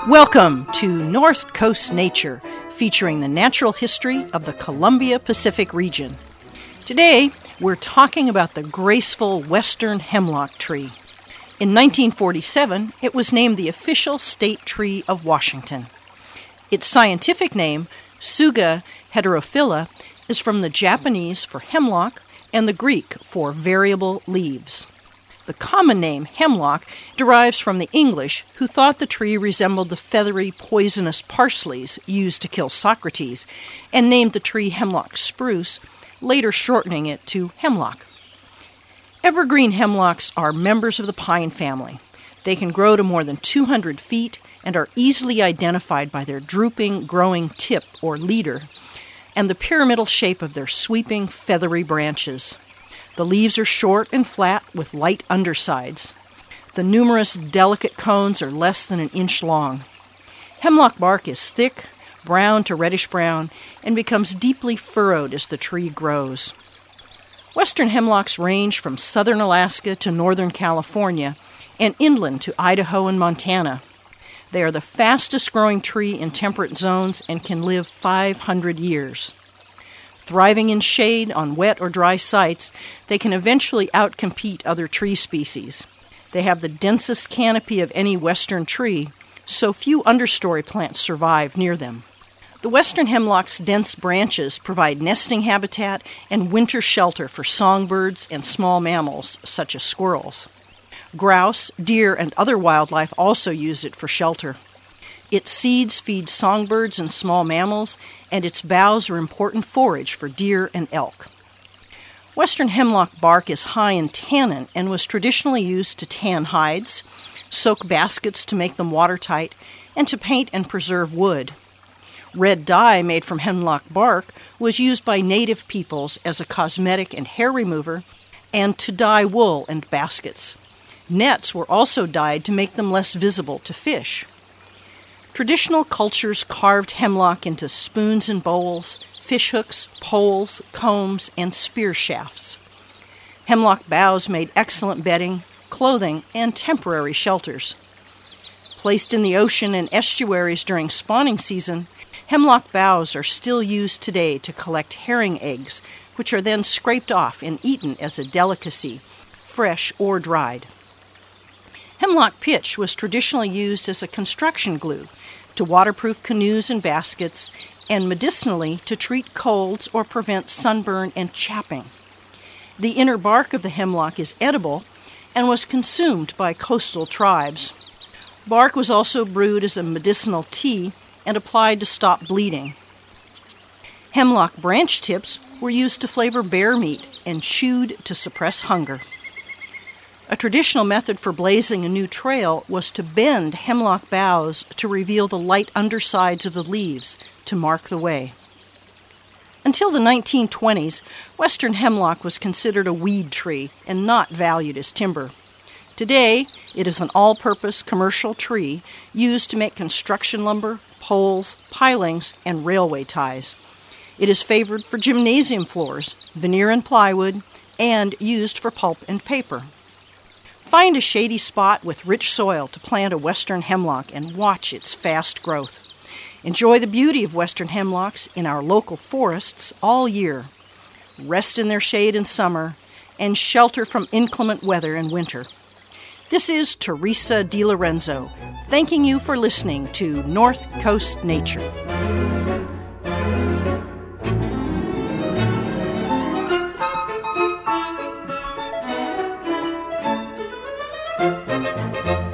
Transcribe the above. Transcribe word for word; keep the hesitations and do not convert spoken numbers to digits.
Welcome to North Coast Nature, featuring the natural history of the Columbia Pacific region. Today, we're talking about the graceful western hemlock tree. In nineteen forty-seven, it was named the official state tree of Washington. Its scientific name, Tsuga heterophylla, is from the Japanese for hemlock and the Greek for variable leaves. The common name, hemlock, derives from the English, who thought the tree resembled the feathery, poisonous parsleys used to kill Socrates, and named the tree hemlock spruce, later shortening it to hemlock. Evergreen hemlocks are members of the pine family. They can grow to more than two hundred feet and are easily identified by their drooping, growing tip or leader, and the pyramidal shape of their sweeping, feathery branches. The leaves are short and flat with light undersides. The numerous delicate cones are less than an inch long. Hemlock bark is thick, brown to reddish-brown, and becomes deeply furrowed as the tree grows. Western hemlocks range from southern Alaska to northern California and inland to Idaho and Montana. They are the fastest-growing tree in temperate zones and can live five hundred years. Thriving in shade on wet or dry sites, they can eventually outcompete other tree species. They have the densest canopy of any western tree, so few understory plants survive near them. The western hemlock's dense branches provide nesting habitat and winter shelter for songbirds and small mammals, such as squirrels. Grouse, deer, and other wildlife also use it for shelter. Its seeds feed songbirds and small mammals, and its boughs are important forage for deer and elk. Western hemlock bark is high in tannin and was traditionally used to tan hides, soak baskets to make them watertight, and to paint and preserve wood. Red dye made from hemlock bark was used by native peoples as a cosmetic and hair remover, and to dye wool and baskets. Nets were also dyed to make them less visible to fish. Traditional cultures carved hemlock into spoons and bowls, fishhooks, poles, combs, and spear shafts. Hemlock boughs made excellent bedding, clothing, and temporary shelters. Placed in the ocean and estuaries during spawning season, hemlock boughs are still used today to collect herring eggs, which are then scraped off and eaten as a delicacy, fresh or dried. Hemlock pitch was traditionally used as a construction glue, to waterproof canoes and baskets, and medicinally to treat colds or prevent sunburn and chapping. The inner bark of the hemlock is edible and was consumed by coastal tribes. Bark was also brewed as a medicinal tea and applied to stop bleeding. Hemlock branch tips were used to flavor bear meat and chewed to suppress hunger. A traditional method for blazing a new trail was to bend hemlock boughs to reveal the light undersides of the leaves to mark the way. Until the nineteen twenties, western hemlock was considered a weed tree and not valued as timber. Today, it is an all-purpose commercial tree used to make construction lumber, poles, pilings, and railway ties. It is favored for gymnasium floors, veneer and plywood, and used for pulp and paper. Find a shady spot with rich soil to plant a western hemlock and watch its fast growth. Enjoy the beauty of western hemlocks in our local forests all year. Rest in their shade in summer and shelter from inclement weather in winter. This is Teresa DiLorenzo, thanking you for listening to North Coast Nature. Thank you.